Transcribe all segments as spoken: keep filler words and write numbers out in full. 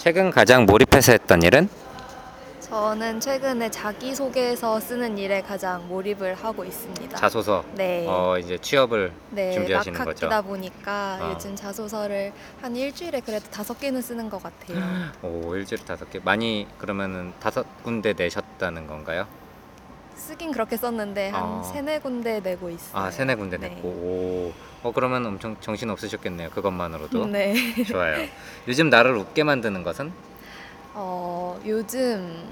최근 가장 몰입해서 했던 일은? 저는 최근에 자기소개서 쓰는 일에 가장 몰입을 하고 있습니다. 자소서. 네. 어 이제 취업을 네, 준비하시는 거죠. 막학기다 보니까 어. 요즘 자소서를 한 일주일에 그래도 다섯 개는 쓰는 것 같아요. 오, 일주일에 다섯 개. 많이 그러면은 다섯 군데 내셨다는 건가요? 쓰긴 그렇게 썼는데 한 어. 세네 군데 내고 있어요. 아, 세네 군데 네. 냈고. 오. 어 그러면 엄청 정신 없으셨겠네요. 그것만으로도. 네. 좋아요. 요즘 나를 웃게 만드는 것은? 어, 요즘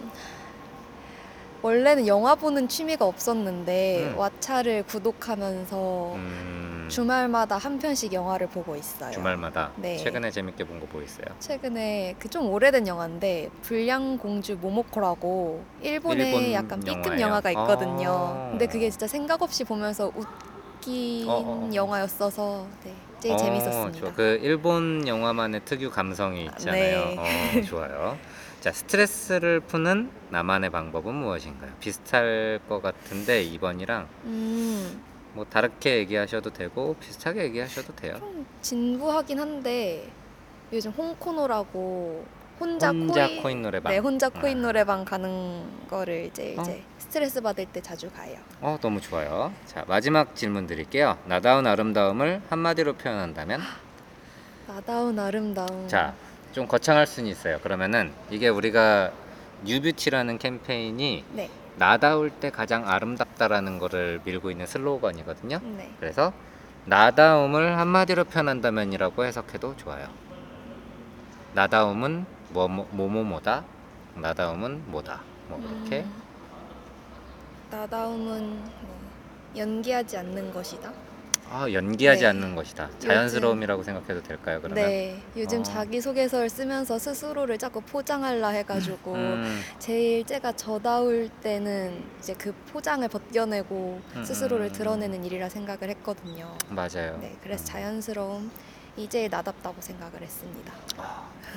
원래는 영화 보는 취미가 없었는데 음. 왓챠를 구독하면서 음, 주말마다 한 편씩 영화를 보고 있어요. 주말마다. 네. 최근에 재밌게 본 거 뭐 있어요? 최근에 그 좀 오래된 영화인데 불량공주 모모코라고 일본의 일본 약간 B급 영화예요? 영화가 있거든요. 아. 근데 그게 진짜 생각 없이 보면서 웃긴 어, 어, 어. 영화였어서 네, 제일 어, 재밌었습니다. 좋아. 그 일본 영화만의 특유 감성이 있잖아요. 네. 어, 좋아요. 자, 스트레스를 푸는 나만의 방법은 무엇인가요? 비슷할 것 같은데 이 번이랑 음, 뭐 다르게 얘기하셔도 되고 비슷하게 얘기하셔도 돼요. 좀 진부하긴 한데 요즘 홍코노라고 혼자, 혼자 코인, 코인 노래방. 네, 혼자 코인 아. 노래방 가는 거를 이제 어? 이제 스트레스 받을 때 자주 가요. 어, 너무 좋아요. 자, 마지막 질문 드릴게요. 나다운 아름다움을 한마디로 표현한다면? 나다운 아름다움. 자, 좀 거창할 수는 있어요. 그러면은 이게 우리가 뉴뷰티라는 캠페인이 네, 나다울 때 가장 아름답다라는 거를 밀고 있는 슬로건이거든요. 네. 그래서 나다움을 한마디로 표현한다면이라고 해석해도 좋아요. 나다움은 뭐뭐 뭐뭐뭐다. 나다움은 뭐다. 뭐 이렇게. 음, 나다움은 뭐 연기하지 않는 것이다. 아, 연기하지 네. 않는 것이다. 자연스러움이라고 생각해도 될까요, 그러면? 네, 요즘 어. 자기소개서를 쓰면서 스스로를 자꾸 포장하려 해가지고 음, 제일 제가 저다울 때는 이제 그 포장을 벗겨내고 음, 스스로를 음. 드러내는 일이라 생각을 했거든요. 맞아요. 네, 그래서 음. 자연스러움 이제 나답다고 생각을 했습니다.